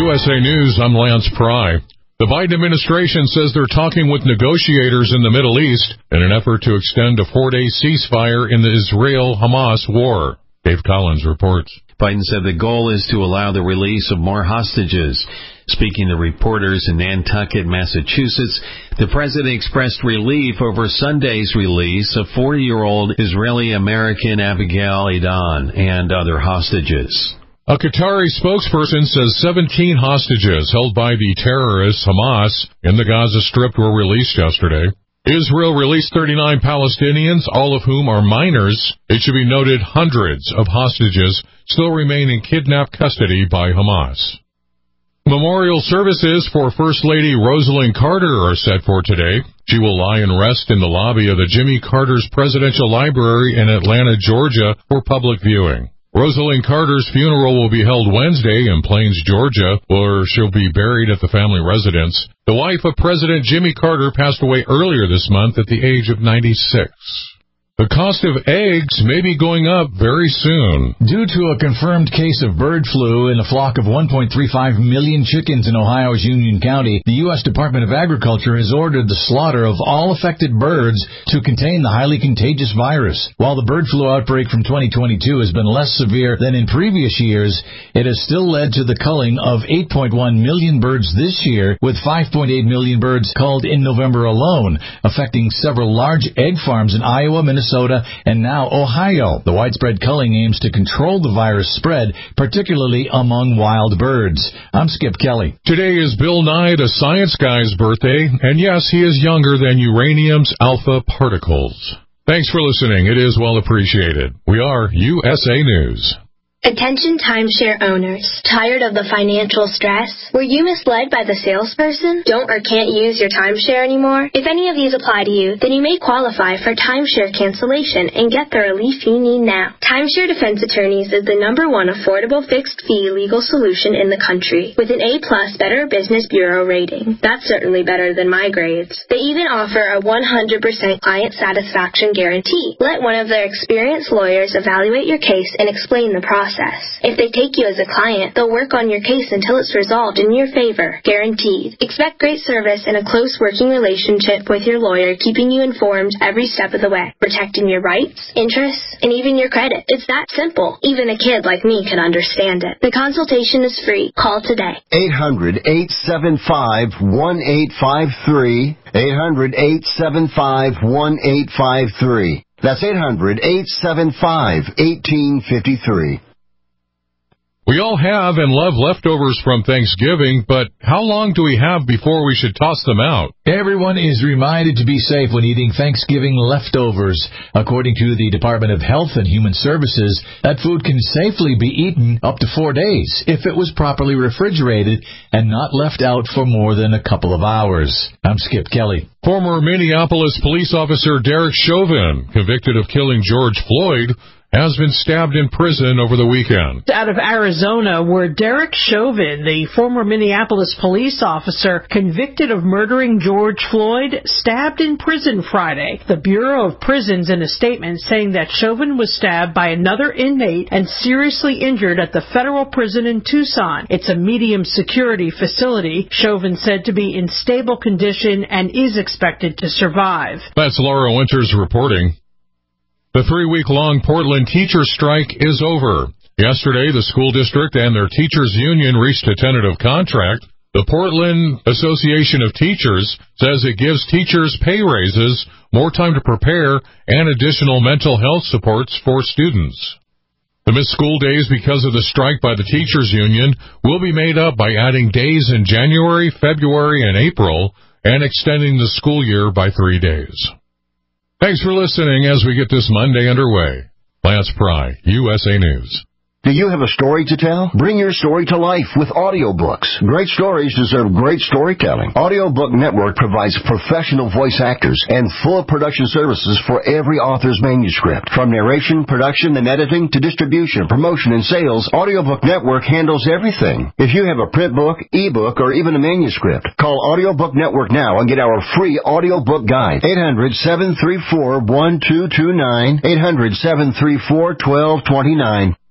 USA News, I'm Lance Pry. The Biden administration says they're talking with negotiators in the Middle East in an effort to extend a 4-day ceasefire in the Israel-Hamas war. Dave Collins reports. Biden said the goal is to allow the release of more hostages. Speaking to reporters in Nantucket, Massachusetts, the president expressed relief over Sunday's release of 40-year-old Israeli-American Abigail Edan and other hostages. A Qatari spokesperson says 17 hostages held by the terrorist Hamas in the Gaza Strip were released yesterday. Israel released 39 Palestinians, all of whom are minors. It should be noted hundreds of hostages still remain in kidnapped custody by Hamas. Memorial services for First Lady Rosalynn Carter are set for today. She will lie and rest in the lobby of the Jimmy Carter's Presidential Library in Atlanta, Georgia, for public viewing. Rosalynn Carter's funeral will be held Wednesday in Plains, Georgia, where she'll be buried at the family residence. The wife of President Jimmy Carter passed away earlier this month at the age of 96. The cost of eggs may be going up very soon. Due to a confirmed case of bird flu in a flock of 1.35 million chickens in Ohio's Union County, the U.S. Department of Agriculture has ordered the slaughter of all affected birds to contain the highly contagious virus. While the bird flu outbreak from 2022 has been less severe than in previous years, it has still led to the culling of 8.1 million birds this year, with 5.8 million birds culled in November alone, affecting several large egg farms in Iowa, Minnesota, and now Ohio. The widespread culling aims to control the virus spread, particularly among wild birds. I'm Skip Kelly. Today is Bill Nye, the science guy's birthday, and yes, he is younger than uranium's alpha particles. Thanks for listening. It is well appreciated. We are USA News. Attention timeshare owners. Tired of the financial stress? Were you misled by the salesperson? Don't or can't use your timeshare anymore? If any of these apply to you, then you may qualify for timeshare cancellation and get the relief you need now. Timeshare Defense Attorneys is the #1 affordable fixed-fee legal solution in the country, with an A+ Better Business Bureau rating. That's certainly better than my grades. They even offer a 100% client satisfaction guarantee. Let one of their experienced lawyers evaluate your case and explain the process. If they take you as a client, they'll work on your case until it's resolved in your favor, guaranteed. Expect great service and a close working relationship with your lawyer, keeping you informed every step of the way, protecting your rights, interests, and even your credit. It's that simple. Even a kid like me can understand it. The consultation is free. Call today. 800-875-1853. 800-875-1853. That's 800-875-1853. We all have and love leftovers from Thanksgiving, but how long do we have before we should toss them out? Everyone is reminded to be safe when eating Thanksgiving leftovers. According to the Department of Health and Human Services, that food can safely be eaten up to 4 days if it was properly refrigerated and not left out for more than a couple of hours. I'm Skip Kelly. Former Minneapolis police officer Derek Chauvin, convicted of killing George Floyd, has been stabbed in prison over the weekend. Out of Arizona, where Derek Chauvin, the former Minneapolis police officer convicted of murdering George Floyd, stabbed in prison Friday. The Bureau of Prisons in a statement saying that Chauvin was stabbed by another inmate and seriously injured at the federal prison in Tucson. It's a medium security facility. Chauvin said to be in stable condition and is expected to survive. That's Laura Winters reporting. The 3-week-long Portland teacher strike is over. Yesterday, the school district and their teachers' union reached a tentative contract. The Portland Association of Teachers says it gives teachers pay raises, more time to prepare, and additional mental health supports for students. The missed school days because of the strike by the teachers' union will be made up by adding days in January, February, and April, and extending the school year by 3 days. Thanks for listening as we get this Monday underway. Lance Pry, USA News. Do you have a story to tell? Bring your story to life with audiobooks. Great stories deserve great storytelling. Audiobook Network provides professional voice actors and full production services for every author's manuscript. From narration, production, and editing to distribution, promotion, and sales, Audiobook Network handles everything. If you have a print book, ebook, or even a manuscript, call Audiobook Network now and get our free audiobook guide. 800-734-1229. 800-734-1229.